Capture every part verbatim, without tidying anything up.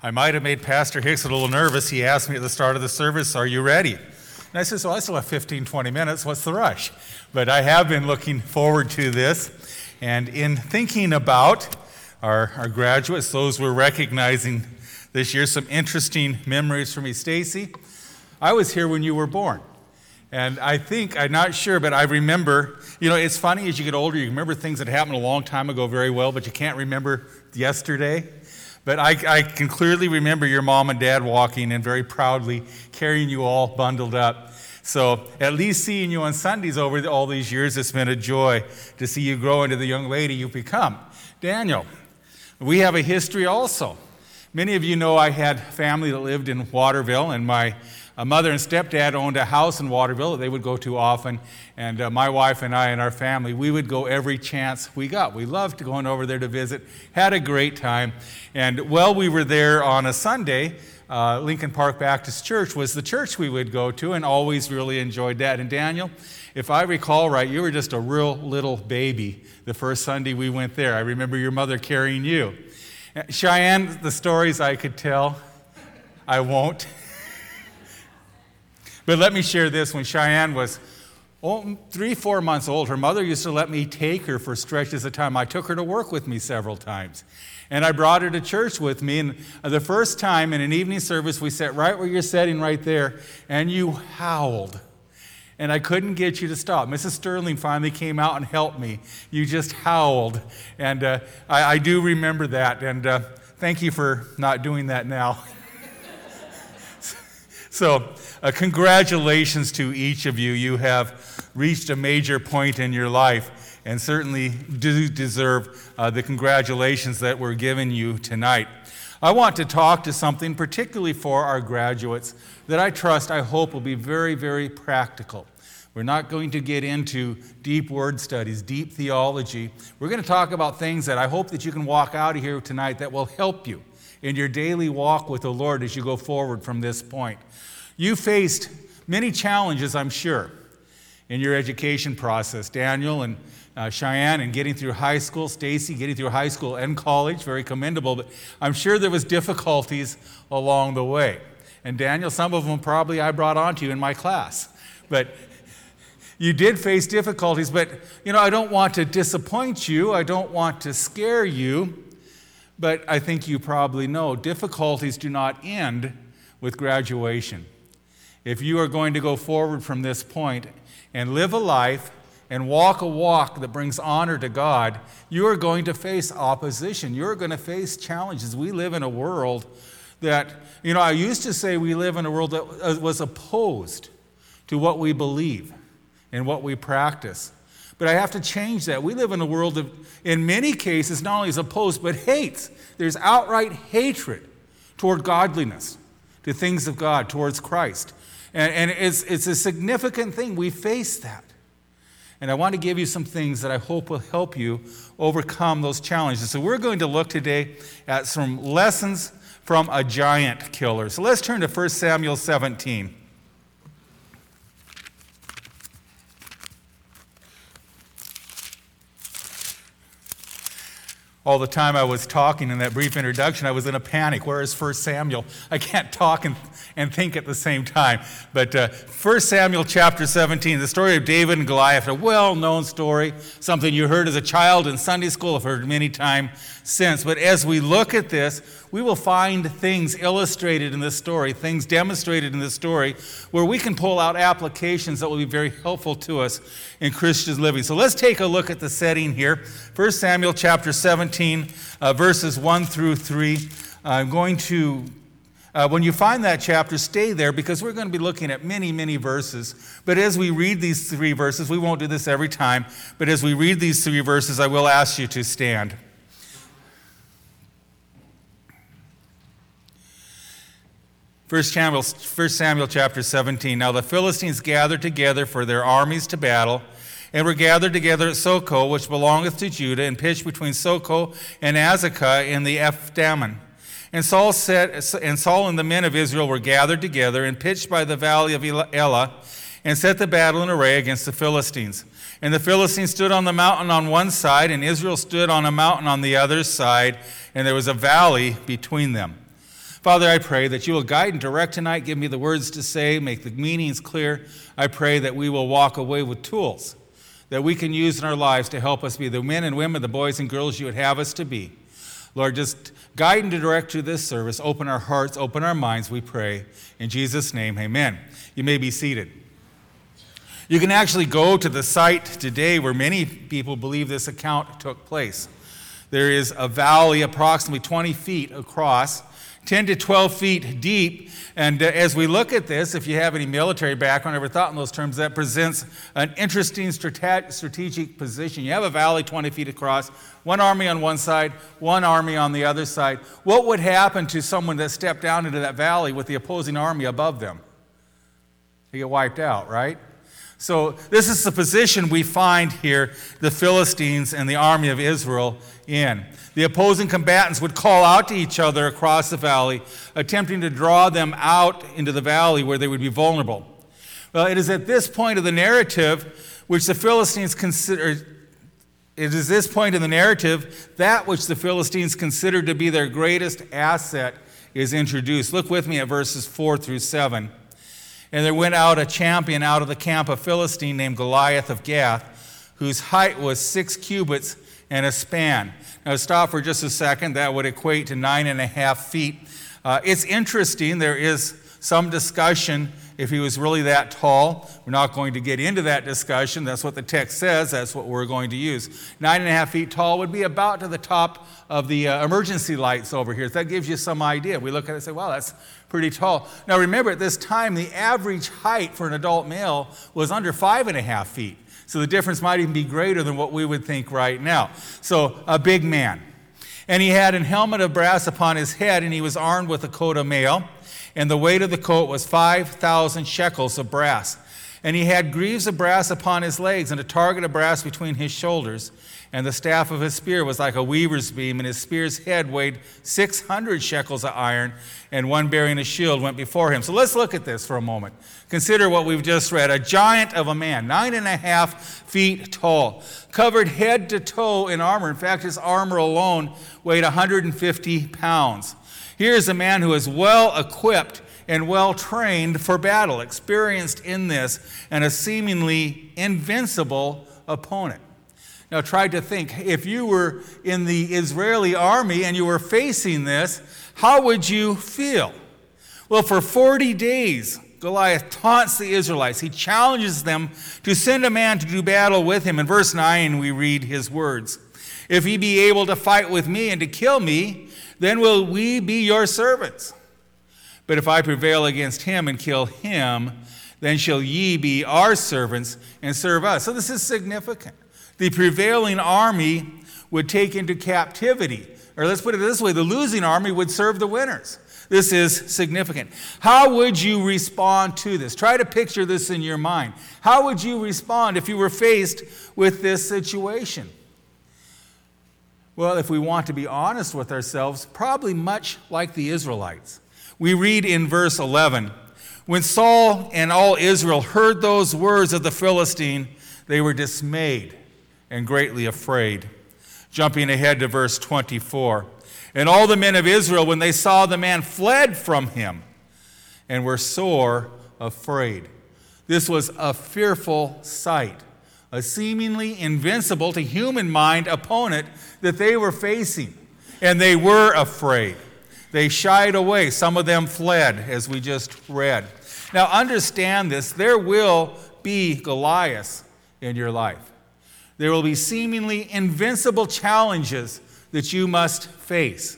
I might have made Pastor Hicks a little nervous. He asked me at the start of the service, "Are you ready?" And I said, "So I still have fifteen, twenty minutes. What's the rush?" But I have been looking forward to this. And in thinking about our, our graduates, those we're recognizing this year, some interesting memories for me. Stacy, I was here when you were born. And I think, I'm not sure, but I remember, you know, it's funny as you get older, you remember things that happened a long time ago very well, but you can't remember yesterday. But I, I can clearly remember your mom and dad walking in very proudly, carrying you all bundled up. So at least seeing you on Sundays over all these years, it's been a joy to see you grow into the young lady you've become. Daniel, we have a history also. Many of you know I had family that lived in Waterville, and my uh, mother and stepdad owned a house in Waterville that they would go to often. And uh, my wife and I and our family, we would go every chance we got. We loved going over there to visit, had a great time. And while we were there on a Sunday, uh, Lincoln Park Baptist Church was the church we would go to, and always really enjoyed that. And Daniel, if I recall right, you were just a real little baby the first Sunday we went there. I remember your mother carrying you. Cheyenne, the stories I could tell, I won't. But let me share this. When Cheyenne was oh, three, four months old, her mother used to let me take her for stretches of time. I took her to work with me several times. And I brought her to church with me. And the first time in an evening service, we sat right where you're sitting right there, and you howled. And I couldn't get you to stop. Missus Sterling finally came out and helped me. You just howled. And uh, I, I do remember that. And uh, thank you for not doing that now. So uh, congratulations to each of you. You have reached a major point in your life, and certainly do deserve uh, the congratulations that we're giving you tonight. I want to talk to something particularly for our graduates that I trust, I hope, will be very, very practical. We're not going to get into deep word studies, deep theology. We're going to talk about things that I hope that you can walk out of here tonight that will help you in your daily walk with the Lord as you go forward from this point. You faced many challenges, I'm sure, in your education process. Daniel and uh, Cheyenne and getting through high school, Stacy getting through high school and college, very commendable, but I'm sure there was difficulties along the way. And Daniel, some of them probably I brought onto you in my class. But you did face difficulties, but you know, I don't want to disappoint you, I don't want to scare you, but I think you probably know difficulties do not end with graduation. If you are going to go forward from this point and live a life and walk a walk that brings honor to God, you are going to face opposition. You're going to face challenges. We live in a world that, you know, I used to say we live in a world that was opposed to what we believe and what we practice. But I have to change that. We live in a world that, in many cases, not only is opposed, but hates. There's outright hatred toward godliness, to things of God, towards Christ. And, and it's, it's a significant thing. We face that. And I want to give you some things that I hope will help you overcome those challenges. So we're going to look today at some lessons from a giant killer. So let's turn to First Samuel seventeen. All the time I was talking in that brief introduction, I was in a panic. Where is First Samuel? I can't talk and, and think at the same time. But uh, First Samuel chapter seventeen, the story of David and Goliath, a well-known story, something you heard as a child in Sunday school, have heard many times since. But as we look at this, we will find things illustrated in this story, things demonstrated in this story, where we can pull out applications that will be very helpful to us in Christian living. So let's take a look at the setting here. First Samuel chapter seventeen, uh, verses one through three. I'm going to, uh, when you find that chapter, stay there, because we're going to be looking at many, many verses. But as we read these three verses, we won't do this every time, but as we read these three verses, I will ask you to stand. First Samuel, First Samuel chapter seventeen. Now the Philistines gathered together for their armies to battle, and were gathered together at Socoh, which belongeth to Judah, and pitched between Socoh and Azekah in the Ephdammim. And Saul said, and Saul and the men of Israel were gathered together and pitched by the valley of Elah, and set the battle in array against the Philistines. And the Philistines stood on the mountain on one side, and Israel stood on a mountain on the other side, and there was a valley between them. Father, I pray that you will guide and direct tonight, give me the words to say, make the meanings clear. I pray that we will walk away with tools that we can use in our lives to help us be the men and women, the boys and girls you would have us to be. Lord, just guide and direct to this service. Open our hearts, open our minds, we pray. In Jesus' name, amen. You may be seated. You can actually go to the site today where many people believe this account took place. There is a valley approximately twenty feet across, ten to twelve feet deep. And uh, as we look at this, if you have any military background, ever thought in those terms, that presents an interesting strate- strategic position. You have a valley twenty feet across, one army on one side, one army on the other side. What would happen to someone that stepped down into that valley with the opposing army above them? They get wiped out, right? So this is the position we find here the Philistines and the army of Israel in. The opposing combatants would call out to each other across the valley, attempting to draw them out into the valley where they would be vulnerable. Well, it is at this point of the narrative which the Philistines consider, it is this point in the narrative that which the Philistines consider to be their greatest asset is introduced. Look with me at verses four through seven. And there went out a champion out of the camp of Philistine named Goliath of Gath, whose height was six cubits and a span. Now stop for just a second. That would equate to nine and a half feet. Uh, it's interesting. There is some discussion if he was really that tall. We're not going to get into that discussion. That's what the text says. That's what we're going to use. Nine and a half feet tall would be about to the top of the uh, emergency lights over here. So that gives you some idea. We look at it and say, wow, that's pretty tall. Now remember, at this time, the average height for an adult male was under five and a half feet. So the difference might even be greater than what we would think right now. So a big man. And he had an helmet of brass upon his head, and he was armed with a coat of mail. And the weight of the coat was five thousand shekels of brass. And he had greaves of brass upon his legs, and a target of brass between his shoulders. And the staff of his spear was like a weaver's beam, and his spear's head weighed six hundred shekels of iron, and one bearing a shield went before him. So let's look at this for a moment. Consider what we've just read. A giant of a man, nine and a half feet tall, covered head to toe in armor. In fact, his armor alone weighed one hundred fifty pounds. Here is a man who is well equipped and well trained for battle, experienced in this, and a seemingly invincible opponent. Now try to think, if you were in the Israeli army and you were facing this, how would you feel? Well, for forty days, Goliath taunts the Israelites. He challenges them to send a man to do battle with him. In verse nine, we read his words. If he be able to fight with me and to kill me, then will we be your servants. But if I prevail against him and kill him, then shall ye be our servants and serve us. So this is significant. The prevailing army would take into captivity, or let's put it this way, the losing army would serve the winners. This is significant. How would you respond to this? Try to picture this in your mind. How would you respond if you were faced with this situation? Well, if we want to be honest with ourselves, probably much like the Israelites. We read in verse eleven, when Saul and all Israel heard those words of the Philistine, they were dismayed and greatly afraid. Jumping ahead to verse twenty-four. And all the men of Israel, when they saw the man, fled from him and were sore afraid. This was a fearful sight, a seemingly invincible to human mind opponent that they were facing. And they were afraid. They shied away. Some of them fled, as we just read. Now understand this. There will be Goliaths in your life. There will be seemingly invincible challenges that you must face.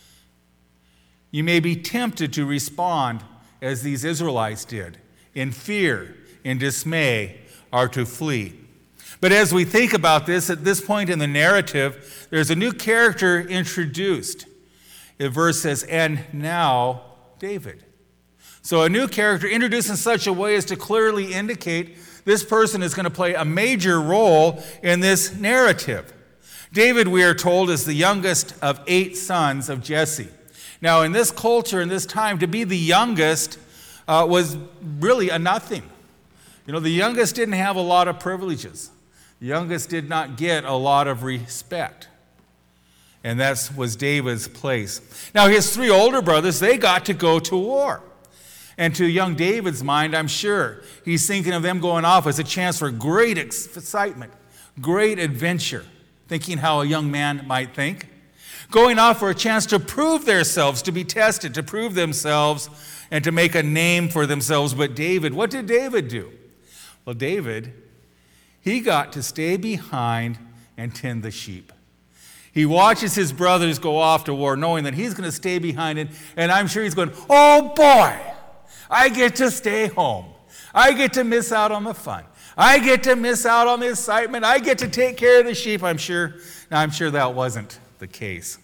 You may be tempted to respond as these Israelites did, in fear, in dismay, or to flee. But as we think about this, at this point in the narrative, there's a new character introduced. The verse says, and now David. So a new character introduced in such a way as to clearly indicate this person is going to play a major role in this narrative. David, we are told, is the youngest of eight sons of Jesse. Now, in this culture, in this time, to be the youngest uh, was really a nothing. You know, the youngest didn't have a lot of privileges. The youngest did not get a lot of respect. And that was David's place. Now, his three older brothers, they got to go to war. And to young David's mind, I'm sure, he's thinking of them going off as a chance for great excitement, great adventure, thinking how a young man might think. Going off for a chance to prove themselves, to be tested, to prove themselves, and to make a name for themselves. But David, what did David do? Well, David, he got to stay behind and tend the sheep. He watches his brothers go off to war, knowing that he's going to stay behind it, and I'm sure he's going, oh boy, I get to stay home. I get to miss out on the fun. I get to miss out on the excitement. I get to take care of the sheep. I'm sure, now I'm sure that wasn't the case.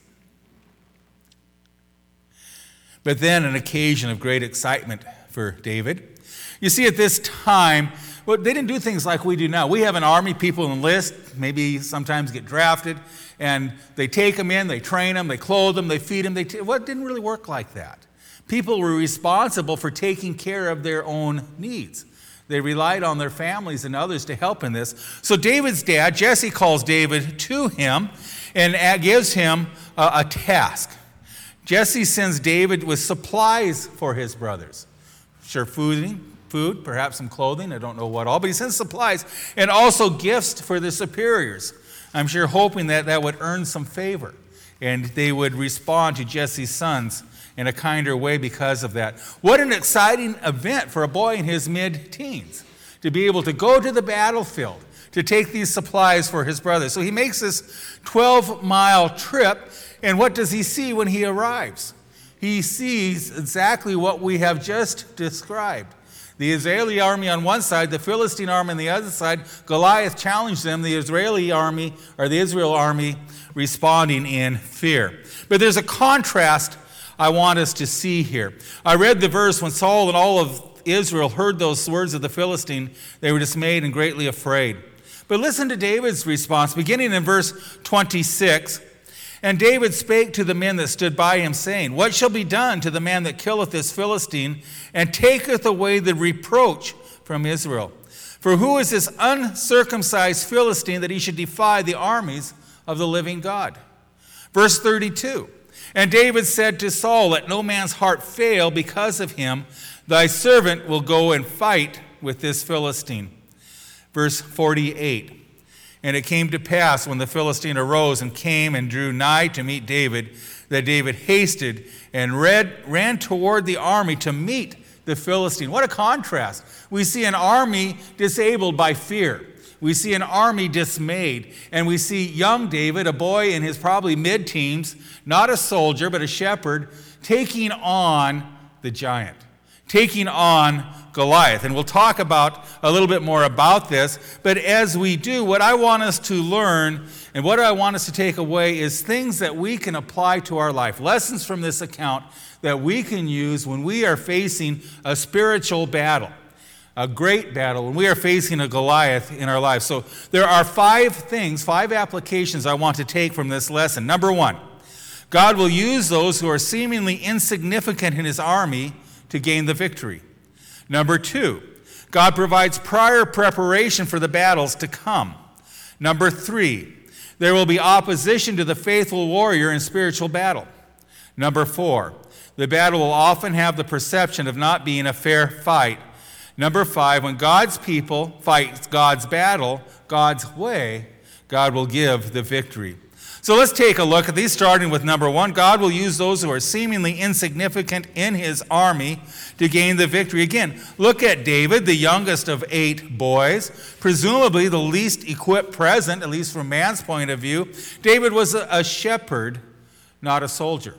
But then an occasion of great excitement for David. You see, at this time, well, they didn't do things like we do now. We have an army, people enlist, maybe sometimes get drafted, and they take them in, they train them, they clothe them, they feed them. They t- well, it didn't really work like that. People were responsible for taking care of their own needs. They relied on their families and others to help in this. So David's dad, Jesse, calls David to him and gives him a, a task. Jesse sends David with supplies for his brothers. Sure, food, food, perhaps some clothing, I don't know what all, but he sends supplies and also gifts for the superiors. I'm sure hoping that that would earn some favor and they would respond to Jesse's sons in a kinder way because of that. What an exciting event for a boy in his mid-teens to be able to go to the battlefield, to take these supplies for his brothers. So he makes this twelve-mile trip, and what does he see when he arrives? He sees exactly what we have just described. The Israeli army on one side, the Philistine army on the other side. Goliath challenged them, the Israeli army, or the Israel army, responding in fear. But there's a contrast I want us to see here. I read the verse, when Saul and all of Israel heard those words of the Philistine, they were dismayed and greatly afraid. But listen to David's response, beginning in verse twenty-six. And David spake to the men that stood by him, saying, What shall be done to the man that killeth this Philistine, and taketh away the reproach from Israel? For who is this uncircumcised Philistine that he should defy the armies of the living God? Verse thirty-two. And David said to Saul, Let no man's heart fail because of him. Thy servant will go and fight with this Philistine. Verse forty-eight. And it came to pass, when the Philistine arose and came and drew nigh to meet David, that David hasted and read, ran toward the army to meet the Philistine. What a contrast. We see an army disabled by fear. We see an army dismayed. And we see young David, a boy in his probably mid-teens, not a soldier, but a shepherd, taking on the giant, taking on Goliath. And we'll talk about a little bit more about this. But as we do, what I want us to learn and what I want us to take away is things that we can apply to our life. Lessons from this account that we can use when we are facing a spiritual battle, a great battle, when we are facing a Goliath in our lives. So there are five things, five applications I want to take from this lesson. Number one, God will use those who are seemingly insignificant in his army to gain the victory. Number two, God provides prior preparation for the battles to come. Number three, there will be opposition to the faithful warrior in spiritual battle. Number four, the battle will often have the perception of not being a fair fight. Number five, when God's people fight God's battle, God's way, God will give the victory. So let's take a look at these, starting with number one. God will use those who are seemingly insignificant in his army to gain the victory. Again, look at David, the youngest of eight boys, presumably the least equipped present, at least from man's point of view. David was a shepherd, not a soldier.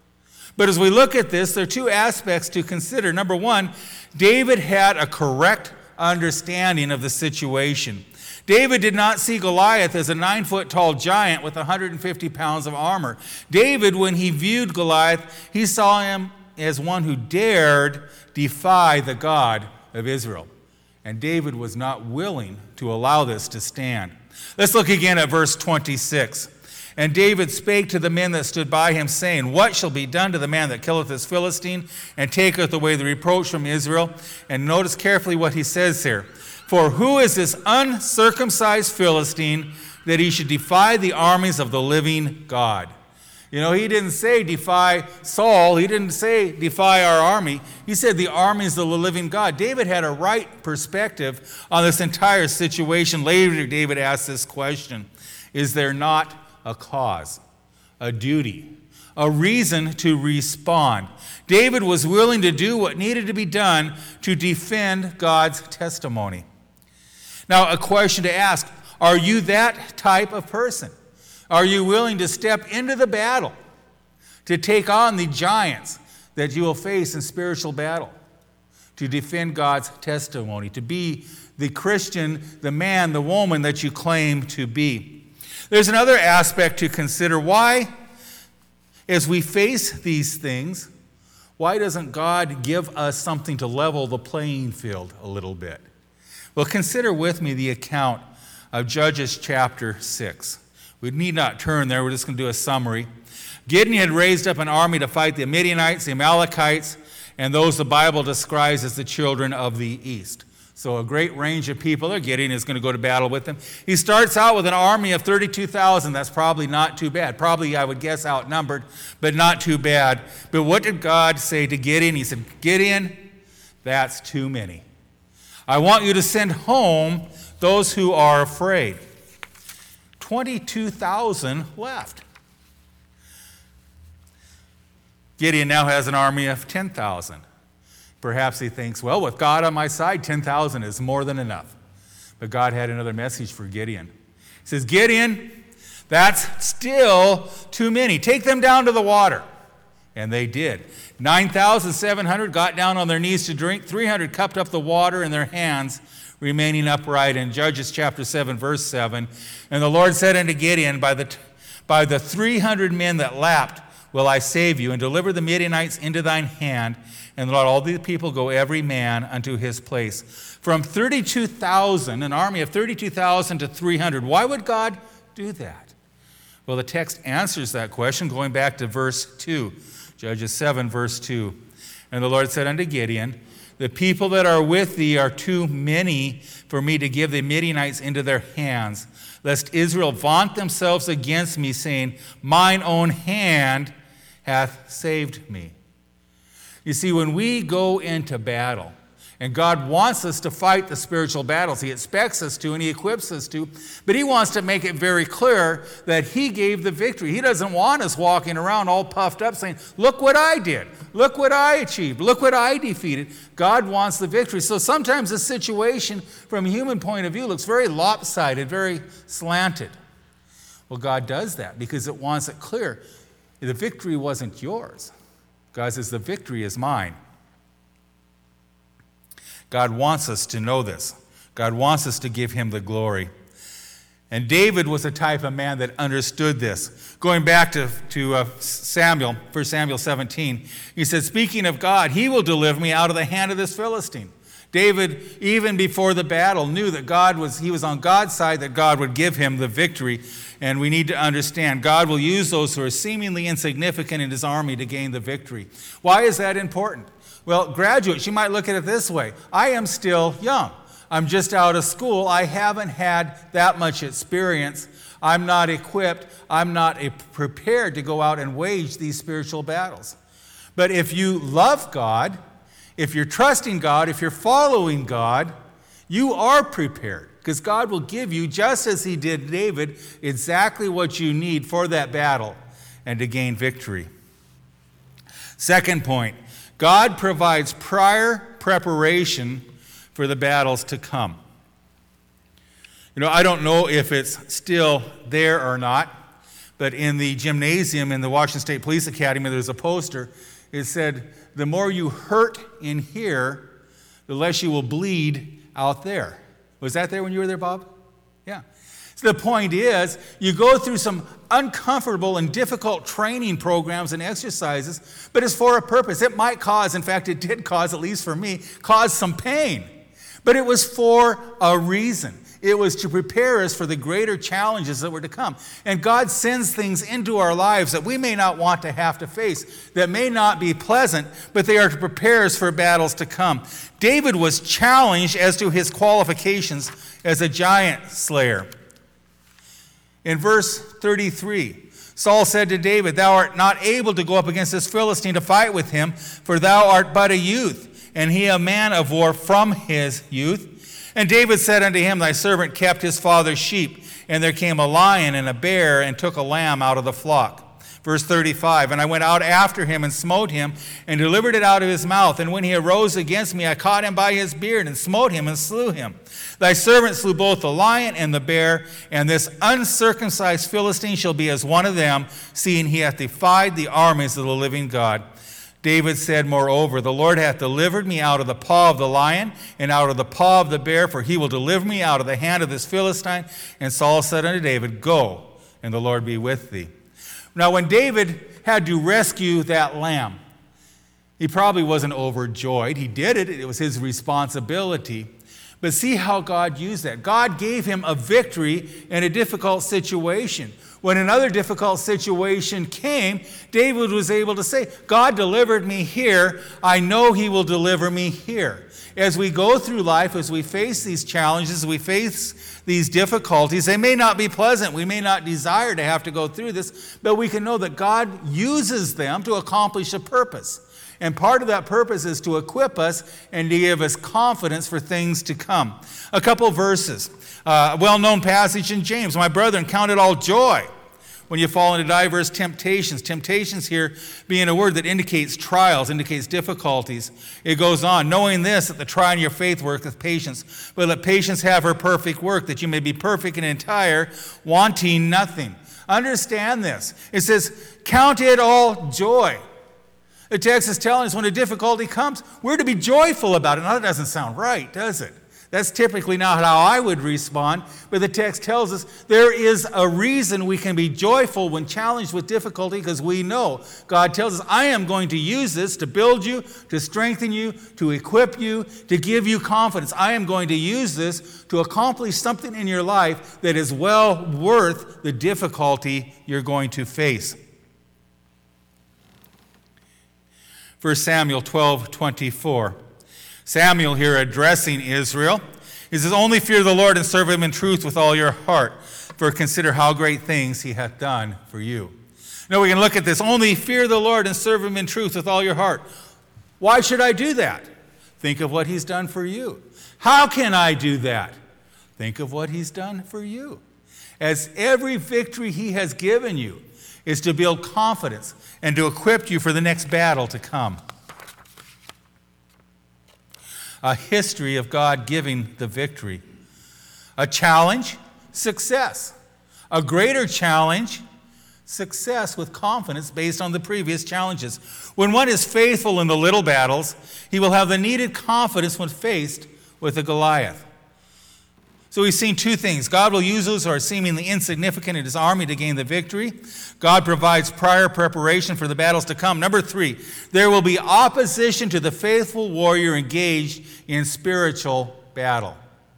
But as we look at this, there are two aspects to consider. Number one, David had a correct understanding of the situation. David did not see Goliath as a nine-foot-tall giant with one hundred fifty pounds of armor. David, when he viewed Goliath, he saw him as one who dared defy the God of Israel. And David was not willing to allow this to stand. Let's look again at verse twenty-six. And David spake to the men that stood by him, saying, What shall be done to the man that killeth this Philistine, and taketh away the reproach from Israel? And notice carefully what he says here. For who is this uncircumcised Philistine that he should defy the armies of the living God? You know, he didn't say defy Saul. He didn't say defy our army. He said the armies of the living God. David had a right perspective on this entire situation. Later, David asked this question: is there not a cause, a duty, a reason to respond? David was willing to do what needed to be done to defend God's testimony. Now, a question to ask: are you that type of person? Are you willing to step into the battle, to take on the giants that you will face in spiritual battle, to defend God's testimony, to be the Christian, the man, the woman that you claim to be? There's another aspect to consider. Why, as we face these things, why doesn't God give us something to level the playing field a little bit? Well, consider with me the account of Judges chapter six. We need not turn there. We're just going to do a summary. Gideon had raised up an army to fight the Midianites, the Amalekites, and those the Bible describes as the children of the east. So a great range of people there. Gideon is going to go to battle with them. He starts out with an army of thirty-two thousand. That's probably not too bad. Probably, I would guess, outnumbered, but not too bad. But what did God say to Gideon? He said, Gideon, that's too many. I want you to send home those who are afraid. twenty-two thousand left. Gideon now has an army of ten thousand. Perhaps he thinks, well, with God on my side, ten thousand is more than enough. But God had another message for Gideon. He says, Gideon, that's still too many. Take them down to the water. And they did. nine thousand seven hundred got down on their knees to drink. three hundred cupped up the water in their hands, remaining upright. In Judges chapter seven, verse seven, and the Lord said unto Gideon, by the, by the three hundred men that lapped will I save you, and deliver the Midianites into thine hand, and let all the people go every man unto his place. From thirty-two thousand, an army of thirty-two thousand to three hundred. Why would God do that? Well, the text answers that question going back to verse two. Judges seven, verse two. And the Lord said unto Gideon, the people that are with thee are too many for me to give the Midianites into their hands, lest Israel vaunt themselves against me, saying, mine own hand hath saved me. You see, when we go into battle, and God wants us to fight the spiritual battles, He expects us to and He equips us to, but He wants to make it very clear that He gave the victory. He doesn't want us walking around all puffed up saying, look what I did, look what I achieved, look what I defeated. God wants the victory. So sometimes the situation from a human point of view looks very lopsided, very slanted. Well, God does that because it wants it clear. The victory wasn't yours. God says, the victory is mine. God wants us to know this. God wants us to give Him the glory. And David was a type of man that understood this. Going back to, to uh, Samuel, First Samuel seventeen, he said, speaking of God, He will deliver me out of the hand of this Philistine. David, even before the battle, knew that God was, he was on God's side, that God would give him the victory. And we need to understand, God will use those who are seemingly insignificant in His army to gain the victory. Why is that important? Well, graduates, you might look at it this way. I am still young. I'm just out of school. I haven't had that much experience. I'm not equipped. I'm not prepared to go out and wage these spiritual battles. But if you love God, if you're trusting God, if you're following God, you are prepared. Because God will give you, just as He did David, exactly what you need for that battle and to gain victory. Second point, God provides prior preparation for the battles to come. You know, I don't know if it's still there or not, but in the gymnasium in the Washington State Police Academy, there's a poster. It said, the more you hurt in here, the less you will bleed out there. Was that there when you were there, Bob? Yeah. So the point is, you go through some uncomfortable and difficult training programs and exercises, but it's for a purpose. It might cause, in fact, it did cause, at least for me, cause some pain. But it was for a reason. It was to prepare us for the greater challenges that were to come. And God sends things into our lives that we may not want to have to face, that may not be pleasant, but they are to prepare us for battles to come. David was challenged as to his qualifications as a giant slayer. In verse thirty-three, Saul said to David, thou art not able to go up against this Philistine to fight with him, for thou art but a youth, and he a man of war from his youth. And David said unto him, thy servant kept his father's sheep, and there came a lion and a bear, and took a lamb out of the flock. Verse thirty-five, and I went out after him and smote him and delivered it out of his mouth. And when he arose against me, I caught him by his beard and smote him and slew him. Thy servant slew both the lion and the bear, and this uncircumcised Philistine shall be as one of them, seeing he hath defied the armies of the living God. David said, moreover, the Lord hath delivered me out of the paw of the lion and out of the paw of the bear, for he will deliver me out of the hand of this Philistine. And Saul said unto David, go, and the Lord be with thee. Now, when David had to rescue that lamb, he probably wasn't overjoyed. He did it. It was his responsibility. But see how God used that. God gave him a victory in a difficult situation. When another difficult situation came, David was able to say, God delivered me here. I know he will deliver me here. As we go through life, as we face these challenges, we face these difficulties, they may not be pleasant. We may not desire to have to go through this, but we can know that God uses them to accomplish a purpose. And part of that purpose is to equip us and to give us confidence for things to come. A couple verses. Uh, a well-known passage in James. My brethren, count it all joy when you fall into diverse temptations. Temptations here being a word that indicates trials, indicates difficulties. It goes on, knowing this, that the trying of your faith worketh patience. But let patience have her perfect work, that you may be perfect and entire, wanting nothing. Understand this. It says, count it all joy. The text is telling us when a difficulty comes, we're to be joyful about it. Now, that doesn't sound right, does it? That's typically not how I would respond, but the text tells us there is a reason we can be joyful when challenged with difficulty, because we know God tells us, I am going to use this to build you, to strengthen you, to equip you, to give you confidence. I am going to use this to accomplish something in your life that is well worth the difficulty you're going to face. First Samuel twelve twenty-four. Samuel here addressing Israel. He says, only fear the Lord and serve him in truth with all your heart, for consider how great things he hath done for you. Now we can look at this. Only fear the Lord and serve him in truth with all your heart. Why should I do that? Think of what he's done for you. How can I do that? Think of what he's done for you. As every victory he has given you is to build confidence and to equip you for the next battle to come. A history of God giving the victory. A challenge, success. A greater challenge, success with confidence based on the previous challenges. When one is faithful in the little battles, he will have the needed confidence when faced with a Goliath. So we've seen two things. God will use those who are seemingly insignificant in his army to gain the victory. God provides prior preparation for the battles to come. Number three, there will be opposition to the faithful warrior engaged in spiritual battle.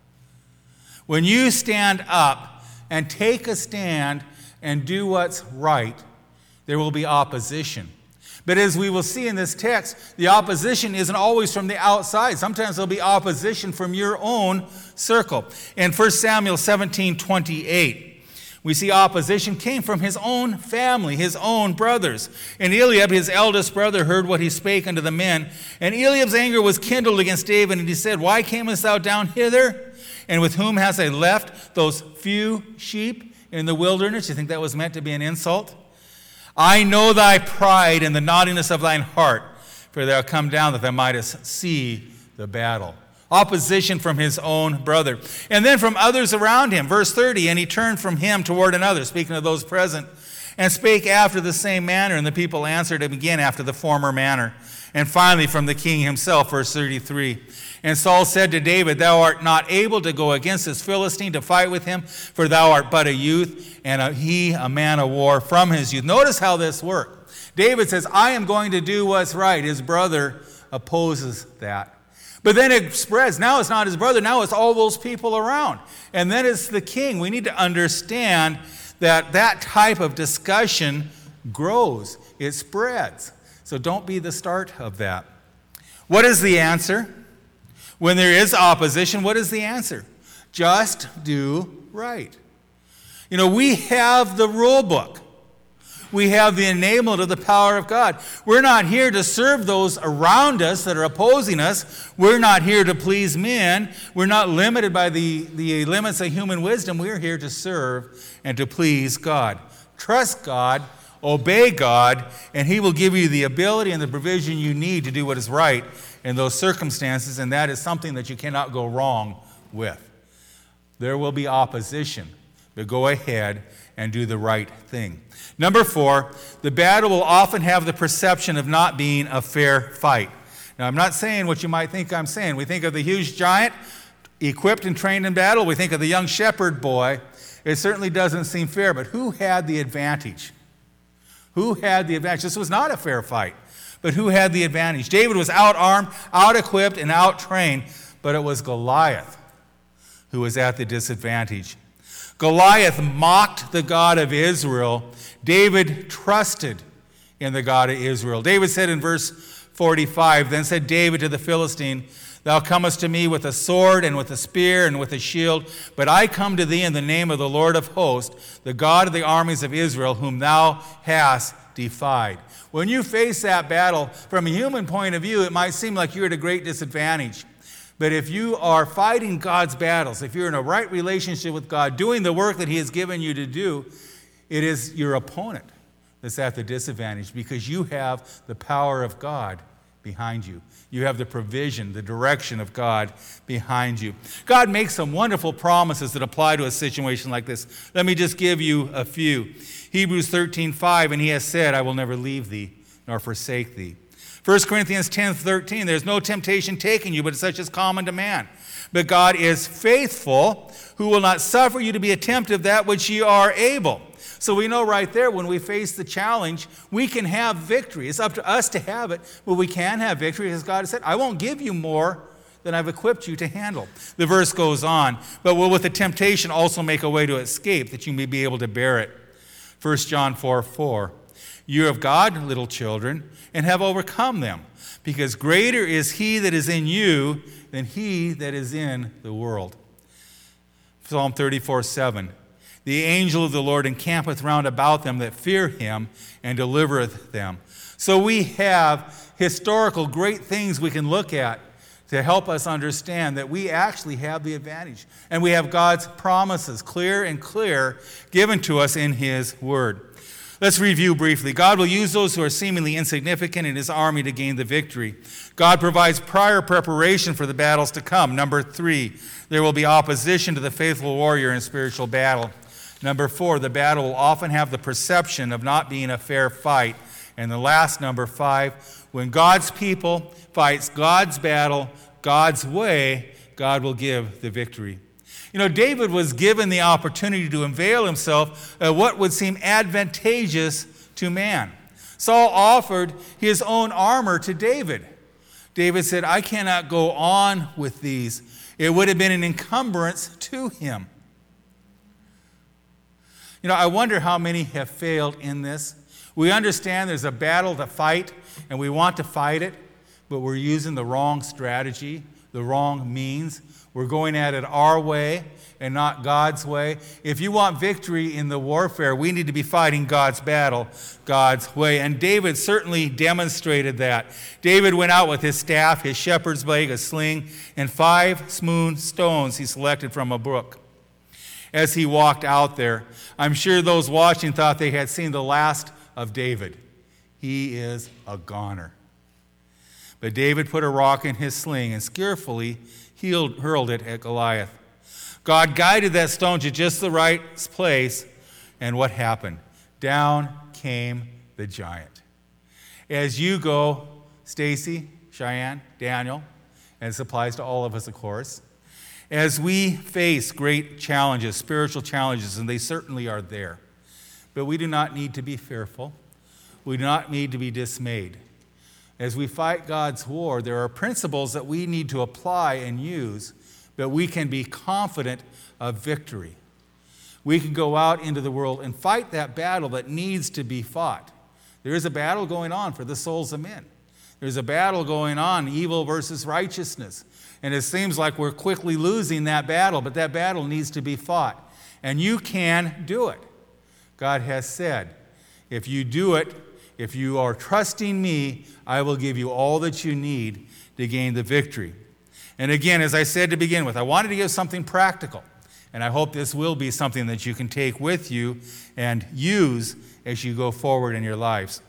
When you stand up and take a stand and do what's right, there will be opposition. But as we will see in this text, the opposition isn't always from the outside. Sometimes there'll be opposition from your own circle. In First Samuel seventeen twenty-eight, we see opposition came from his own family, his own brothers. And Eliab, his eldest brother, heard what he spake unto the men. And Eliab's anger was kindled against David, and he said, why camest thou down hither? And with whom hast I left those few sheep in the wilderness? You think that was meant to be an insult? I know thy pride and the naughtiness of thine heart, for thou come down that thou mightest see the battle. Opposition from his own brother. And then from others around him. Verse thirty, and he turned from him toward another, speaking of those present, and spake after the same manner, and the people answered him again after the former manner. And finally from the king himself, verse thirty-three. And Saul said to David, thou art not able to go against this Philistine to fight with him, for thou art but a youth, and a, he a man of war from his youth. Notice how this worked. David says, I am going to do what's right. His brother opposes that. But then it spreads. Now it's not his brother. Now it's all those people around. And then it's the king. We need to understand that that type of discussion grows. It spreads. So don't be the start of that. What is the answer? When there is opposition, what is the answer? Just do right. You know, we have the rule book. We have the enablement of the power of God. We're not here to serve those around us that are opposing us. We're not here to please men. We're not limited by the, the limits of human wisdom. We're here to serve and to please God. Trust God, obey God, and He will give you the ability and the provision you need to do what is right in those circumstances, and that is something that you cannot go wrong with. There will be opposition, but go ahead and do the right thing. Number four, the battle will often have the perception of not being a fair fight. Now, I'm not saying what you might think I'm saying. We think of the huge giant equipped and trained in battle. We think of the young shepherd boy. It certainly doesn't seem fair, but who had the advantage? Who had the advantage? This was not a fair fight, but who had the advantage? David was out-armed, out-equipped, and out-trained, but it was Goliath who was at the disadvantage. Goliath mocked the God of Israel. David trusted in the God of Israel. David said in verse forty-five, "Then said David to the Philistine, Thou comest to me with a sword and with a spear and with a shield, but I come to thee in the name of the Lord of hosts, the God of the armies of Israel, whom thou hast defied." When you face that battle, from a human point of view, it might seem like you're at a great disadvantage. But if you are fighting God's battles, if you're in a right relationship with God, doing the work that He has given you to do, it is your opponent that's at the disadvantage because you have the power of God behind you. You have the provision, the direction of God behind you. God makes some wonderful promises that apply to a situation like this. Let me just give you a few. Hebrews thirteen five, and He has said, "I will never leave thee nor forsake thee." First Corinthians ten thirteen, "There's no temptation taking you, but such is common to man. But God is faithful, who will not suffer you to be tempted of that which ye are able." So we know right there, when we face the challenge, we can have victory. It's up to us to have it, but we can have victory, as God has said, "I won't give you more than I've equipped you to handle." The verse goes on, "But will with the temptation also make a way to escape, that you may be able to bear it." First John four four, "You of God, little children, and have overcome them, because greater is He that is in you than he that is in the world." Psalm thirty-four seven, "The angel of the Lord encampeth round about them that fear Him, and delivereth them." So we have historical great things we can look at to help us understand that we actually have the advantage. And we have God's promises clear and clear given to us in His Word. Let's review briefly. God will use those who are seemingly insignificant in His army to gain the victory. God provides prior preparation for the battles to come. Number three, there will be opposition to the faithful warrior in spiritual battle. Number four, the battle will often have the perception of not being a fair fight. And the last, number five, when God's people fights God's battle God's way, God will give the victory. You know, David was given the opportunity to avail himself of what would seem advantageous to man. Saul offered his own armor to David. David said, "I cannot go on with these." It would have been an encumbrance to him. You know, I wonder how many have failed in this. We understand there's a battle to fight, and we want to fight it, but we're using the wrong strategy, the wrong means. We're going at it our way and not God's way. If you want victory in the warfare, we need to be fighting God's battle God's way. And David certainly demonstrated that. David went out with his staff, his shepherd's bag, a sling, and five smooth stones he selected from a brook. As he walked out there, I'm sure those watching thought they had seen the last of David. He is a goner. But David put a rock in his sling and skillfully healed, hurled it at Goliath. God guided that stone to just the right place, and what happened? Down came the giant. As you go, Stacy, Cheyenne, Daniel, and this applies to all of us, of course, as we face great challenges, spiritual challenges, and they certainly are there, but we do not need to be fearful. We do not need to be dismayed. As we fight God's war, there are principles that we need to apply and use, but we can be confident of victory. We can go out into the world and fight that battle that needs to be fought. There is a battle going on for the souls of men. There's a battle going on, evil versus righteousness. And it seems like we're quickly losing that battle, but that battle needs to be fought. And you can do it. God has said, If you do it, if you are trusting me, I will give you all that you need to gain the victory. And again, as I said to begin with, I wanted to give something practical. And I hope this will be something that you can take with you and use as you go forward in your lives.